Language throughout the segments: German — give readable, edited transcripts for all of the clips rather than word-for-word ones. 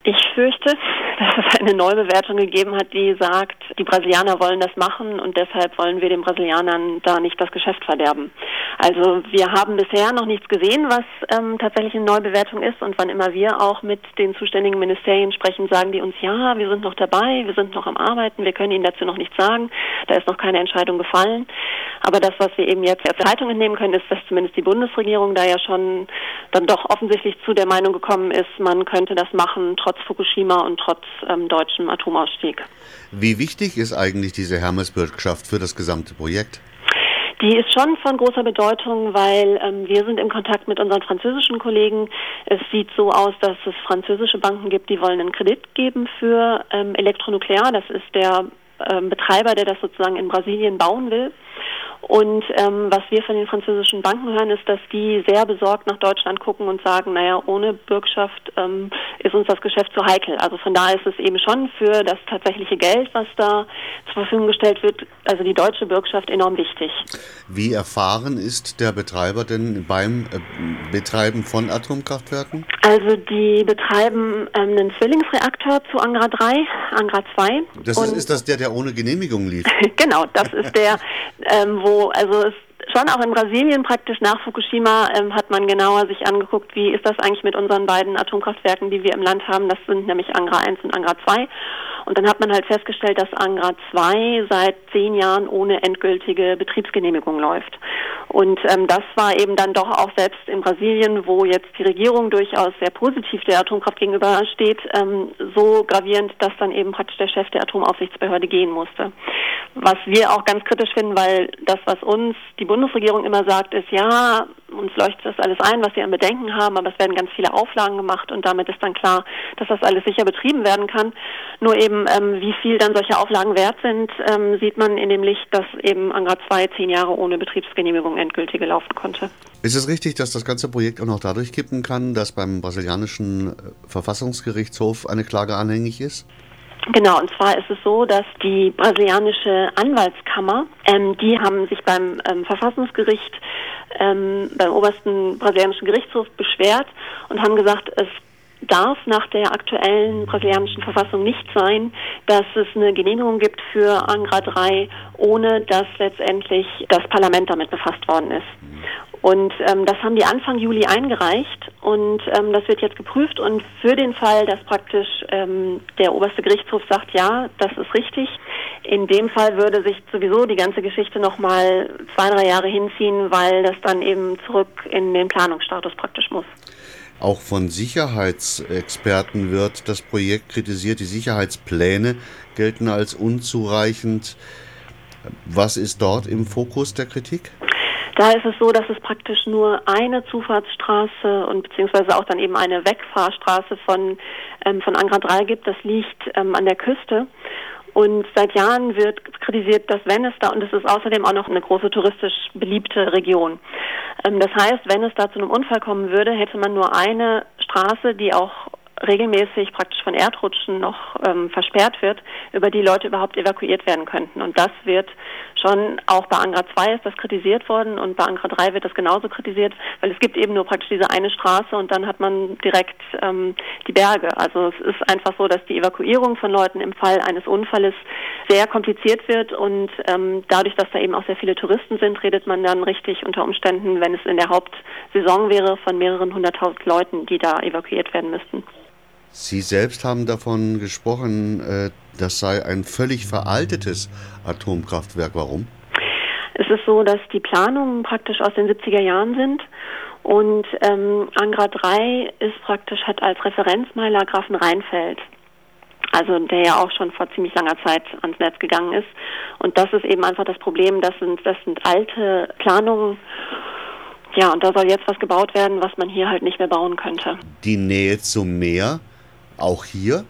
Ich fürchte, dass es eine Neubewertung gegeben hat, die sagt, die Brasilianer wollen das machen und deshalb wollen wir den Brasilianern da nicht das Geschäft verderben. Also wir haben bisher noch nichts gesehen, was tatsächlich eine Neubewertung ist, und wann immer wir auch mit den zuständigen Ministerien sprechen, sagen die uns, ja, wir sind noch dabei, wir sind noch am Arbeiten, wir können Ihnen dazu noch nichts sagen, da ist noch keine Entscheidung gefallen. Aber das, was wir eben jetzt aus der Zeitung entnehmen können, ist, dass zumindest die Bundesregierung da ja schon dann doch offensichtlich zu der Meinung gekommen ist, man könnte das machen, trotz Fukushima und trotz deutschem Atomausstieg. Wie wichtig ist eigentlich diese Hermes-Bürgschaft für das gesamte Projekt? Die ist schon von großer Bedeutung, weil wir sind im Kontakt mit unseren französischen Kollegen. Es sieht so aus, dass es französische Banken gibt, die wollen einen Kredit geben für Elektronuklear. Das ist der Betreiber, der das sozusagen in Brasilien bauen will. Und was wir von den französischen Banken hören, ist, dass die sehr besorgt nach Deutschland gucken und sagen, naja, ohne Bürgschaft ist uns das Geschäft zu heikel. Also von daher ist es eben schon für das tatsächliche Geld, was da zur Verfügung gestellt wird, also die deutsche Bürgschaft enorm wichtig. Wie erfahren ist der Betreiber denn beim Betreiben von Atomkraftwerken? Also die betreiben einen Zwillingsreaktor zu Angra 3, Angra 2. Ist das der ohne Genehmigung lief? Genau, das ist der, also es schon auch in Brasilien praktisch nach Fukushima hat man genauer sich angeguckt, wie ist das eigentlich mit unseren beiden Atomkraftwerken, die wir im Land haben. Das sind nämlich Angra 1 und Angra 2. Und dann hat man halt festgestellt, dass Angra 2 seit 10 Jahren ohne endgültige Betriebsgenehmigung läuft. Und das war eben dann doch auch selbst in Brasilien, wo jetzt die Regierung durchaus sehr positiv der Atomkraft gegenüber steht, so gravierend, dass dann eben praktisch der Chef der Atomaufsichtsbehörde gehen musste. Was wir auch ganz kritisch finden, weil das, was uns die Bundesregierung immer sagt, ist, ja, uns leuchtet das alles ein, was sie an Bedenken haben, aber es werden ganz viele Auflagen gemacht und damit ist dann klar, dass das alles sicher betrieben werden kann. Nur eben, wie viel dann solche Auflagen wert sind, sieht man in dem Licht, dass eben Angra 2 10 Jahre ohne Betriebsgenehmigung endgültige laufen konnte. Ist es richtig, dass das ganze Projekt auch noch dadurch kippen kann, dass beim brasilianischen Verfassungsgerichtshof eine Klage anhängig ist? Genau, und zwar ist es so, dass die brasilianische Anwaltskammer, die haben sich beim Verfassungsgericht, beim obersten brasilianischen Gerichtshof beschwert und haben gesagt, es darf nach der aktuellen brasilianischen Verfassung nicht sein, dass es eine Genehmigung gibt für Angra 3, ohne dass letztendlich das Parlament damit befasst worden ist. Und das haben die Anfang Juli eingereicht und das wird jetzt geprüft und für den Fall, dass praktisch der oberste Gerichtshof sagt, ja, das ist richtig, in dem Fall würde sich sowieso die ganze Geschichte nochmal 2-3 Jahre hinziehen, weil das dann eben zurück in den Planungsstatus praktisch muss. Auch von Sicherheitsexperten wird das Projekt kritisiert. Die Sicherheitspläne gelten als unzureichend. Was ist dort im Fokus der Kritik? Da ist es so, dass es praktisch nur eine Zufahrtsstraße und beziehungsweise auch dann eben eine Wegfahrstraße von Angra 3 gibt. Das liegt an der Küste. Und seit Jahren wird kritisiert, dass wenn es da, und es ist außerdem auch noch eine große touristisch beliebte Region. Das heißt, wenn es da zu einem Unfall kommen würde, hätte man nur eine Straße, die auch regelmäßig praktisch von Erdrutschen noch versperrt wird, über die Leute überhaupt evakuiert werden könnten. Und das wird schon, auch bei Angra 2 ist das kritisiert worden und bei Angra 3 wird das genauso kritisiert, weil es gibt eben nur praktisch diese eine Straße und dann hat man direkt die Berge. Also es ist einfach so, dass die Evakuierung von Leuten im Fall eines Unfalles sehr kompliziert wird und dadurch, dass da eben auch sehr viele Touristen sind, redet man dann richtig unter Umständen, wenn es in der Hauptsaison wäre, von mehreren 100.000 Leuten, die da evakuiert werden müssten. Sie selbst haben davon gesprochen, das sei ein völlig veraltetes Atomkraftwerk. Warum? Es ist so, dass die Planungen praktisch aus den 70er Jahren sind und Angra 3 hat als Referenzmeiler Grafenrheinfeld. Also der ja auch schon vor ziemlich langer Zeit ans Netz gegangen ist. Und das ist eben einfach das Problem, das sind alte Planungen. Ja, und da soll jetzt was gebaut werden, was man hier halt nicht mehr bauen könnte. Die Nähe zum Meer, auch hier?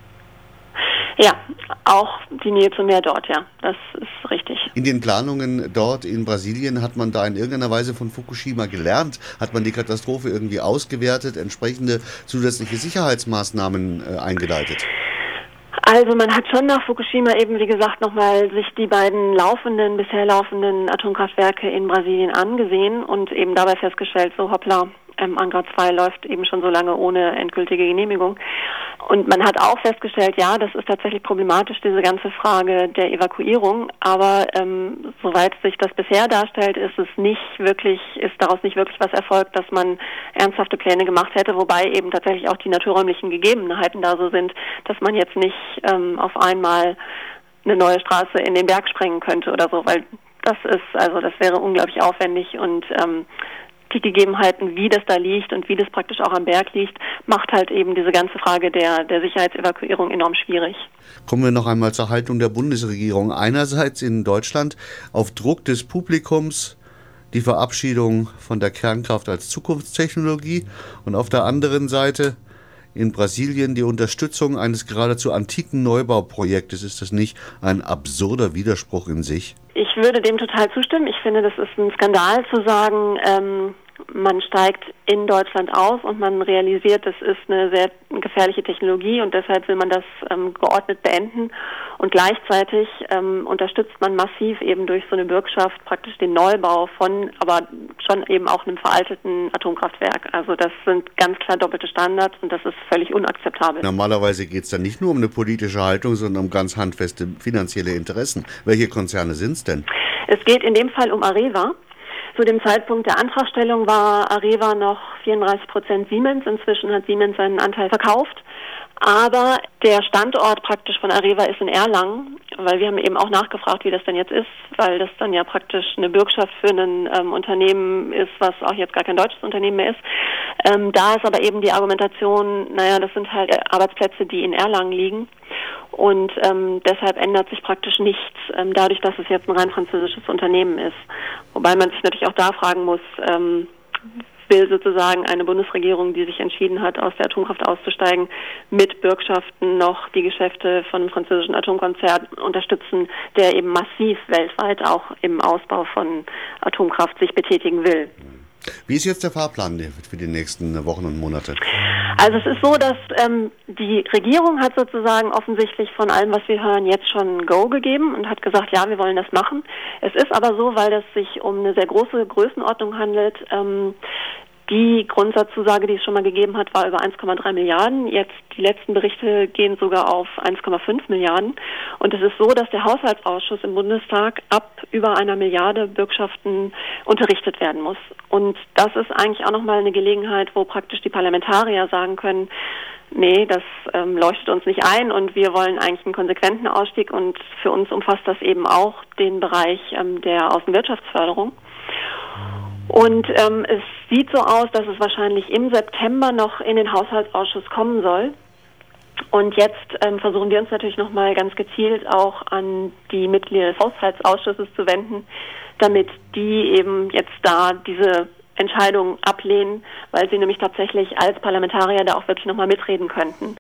Ja, auch die Nähe zum Meer dort, ja, das ist richtig. In den Planungen dort in Brasilien, hat man da in irgendeiner Weise von Fukushima gelernt? Hat man die Katastrophe irgendwie ausgewertet, entsprechende zusätzliche Sicherheitsmaßnahmen eingeleitet? Also man hat schon nach Fukushima eben, wie gesagt, nochmal sich die beiden bisher laufenden Atomkraftwerke in Brasilien angesehen und eben dabei festgestellt, so hoppla, Angra 2 läuft eben schon so lange ohne endgültige Genehmigung. Und man hat auch festgestellt, ja, das ist tatsächlich problematisch, diese ganze Frage der Evakuierung. Aber soweit sich das bisher darstellt, ist daraus nicht wirklich was erfolgt, dass man ernsthafte Pläne gemacht hätte, wobei eben tatsächlich auch die naturräumlichen Gegebenheiten da so sind, dass man jetzt nicht auf einmal eine neue Straße in den Berg sprengen könnte oder so, weil das wäre unglaublich aufwendig und die Gegebenheiten, wie das da liegt und wie das praktisch auch am Berg liegt, macht halt eben diese ganze Frage der Sicherheitsevakuierung enorm schwierig. Kommen wir noch einmal zur Haltung der Bundesregierung. Einerseits in Deutschland auf Druck des Publikums die Verabschiedung von der Kernkraft als Zukunftstechnologie und auf der anderen Seite in Brasilien die Unterstützung eines geradezu antiken Neubauprojektes. Ist das nicht ein absurder Widerspruch in sich? Ich würde dem total zustimmen. Ich finde, das ist ein Skandal zu sagen, man steigt in Deutschland aus und man realisiert, das ist eine sehr gefährliche Technologie und deshalb will man das geordnet beenden. Und gleichzeitig unterstützt man massiv eben durch so eine Bürgschaft praktisch den Neubau von, aber schon eben auch einem veralteten Atomkraftwerk. Also das sind ganz klar doppelte Standards und das ist völlig unakzeptabel. Normalerweise geht es dann nicht nur um eine politische Haltung, sondern um ganz handfeste finanzielle Interessen. Welche Konzerne sind es denn? Es geht in dem Fall um Areva. Zu dem Zeitpunkt der Antragstellung war Areva noch 34% Siemens. Inzwischen hat Siemens seinen Anteil verkauft. Aber der Standort praktisch von Areva ist in Erlangen, weil wir haben eben auch nachgefragt, wie das denn jetzt ist, weil das dann ja praktisch eine Bürgschaft für ein Unternehmen ist, was auch jetzt gar kein deutsches Unternehmen mehr ist. Da ist aber eben die Argumentation, das sind halt Arbeitsplätze, die in Erlangen liegen. Und deshalb ändert sich praktisch nichts, dadurch, dass es jetzt ein rein französisches Unternehmen ist. Wobei man sich natürlich auch da fragen muss, will sozusagen eine Bundesregierung, die sich entschieden hat, aus der Atomkraft auszusteigen, mit Bürgschaften noch die Geschäfte von einem französischen Atomkonzern unterstützen, der eben massiv weltweit auch im Ausbau von Atomkraft sich betätigen will. Wie ist jetzt der Fahrplan für die nächsten Wochen und Monate? Also es ist so, dass die Regierung hat sozusagen offensichtlich von allem, was wir hören, jetzt schon ein Go gegeben und hat gesagt, ja, wir wollen das machen. Es ist aber so, weil das sich um eine sehr große Größenordnung handelt. Die Grundsatzzusage, die es schon mal gegeben hat, war über 1,3 Milliarden. Jetzt die letzten Berichte gehen sogar auf 1,5 Milliarden. Und es ist so, dass der Haushaltsausschuss im Bundestag ab über 1 Milliarde Bürgschaften unterrichtet werden muss. Und das ist eigentlich auch nochmal eine Gelegenheit, wo praktisch die Parlamentarier sagen können, nee, das leuchtet uns nicht ein und wir wollen eigentlich einen konsequenten Ausstieg und für uns umfasst das eben auch den Bereich der Außenwirtschaftsförderung. Und es sieht so aus, dass es wahrscheinlich im September noch in den Haushaltsausschuss kommen soll. Und jetzt versuchen wir uns natürlich nochmal ganz gezielt auch an die Mitglieder des Haushaltsausschusses zu wenden, damit die eben jetzt da diese Entscheidung ablehnen, weil sie nämlich tatsächlich als Parlamentarier da auch wirklich nochmal mitreden könnten.